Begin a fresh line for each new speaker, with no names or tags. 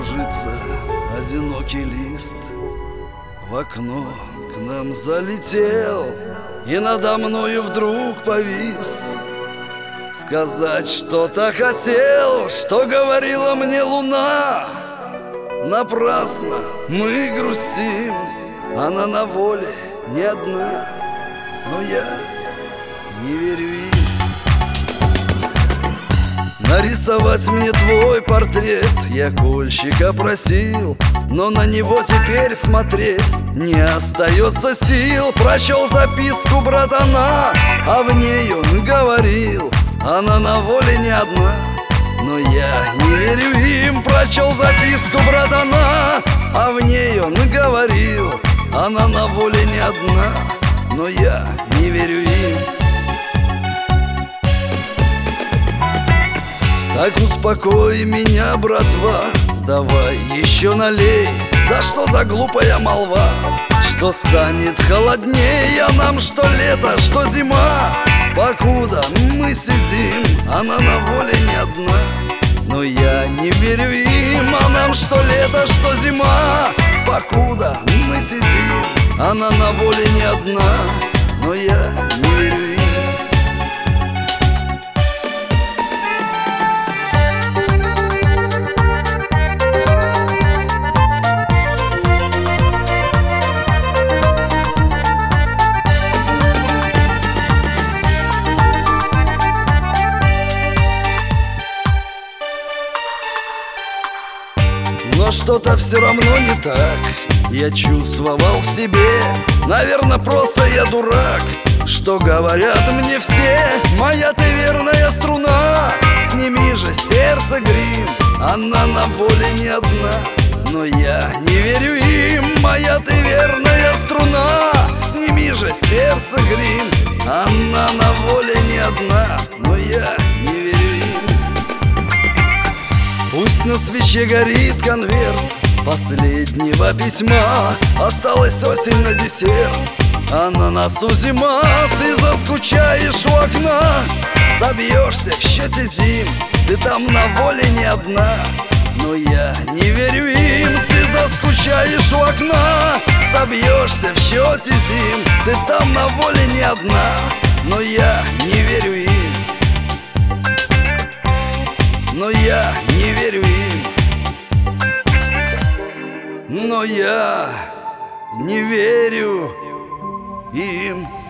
кружится одинокий лист. В окно к нам залетел и надо мною вдруг повис. Сказать что-то хотел, что говорила мне луна. Напрасно мы грустим, она на воле не одна. Но я не верю ей. Нарисовать мне твой портрет я кольщика просил, но на него теперь смотреть не остается сил. Прочел записку братана, а в ней он говорил: она на воле не одна. Но я не верю им. Прочел записку братана, а в ней он говорил: она на воле не одна. Но я не верю им. Так успокой меня, братва, давай еще налей. Да что за глупая молва, что станет холоднее, а нам что лето, что зима. Покуда мы сидим, она на воле не одна. Но я не верю им, а нам что лето, что зима. Покуда мы сидим, она на воле не одна. Но я не верю им. Но что-то все равно не так я чувствовал в себе. Наверное, просто я дурак, что говорят мне все. Моя ты верная струна, сними же сердце грим, она на воле не одна. Но я не верю им. Моя ты верная струна, сними же сердце грим, она на воле не одна. Но я не верю им. Пусть на свече горит конверт последнего письма. Осталась осень на десерт, а на носу зима. Ты заскучаешь у окна, собьешься в счете зим. Ты там на воле не одна. Но я не верю им. Ты заскучаешь у окна, собьешься в счете зим. Ты там на воле не одна. Но я не верю им. Но я не верю им. Но я не верю им.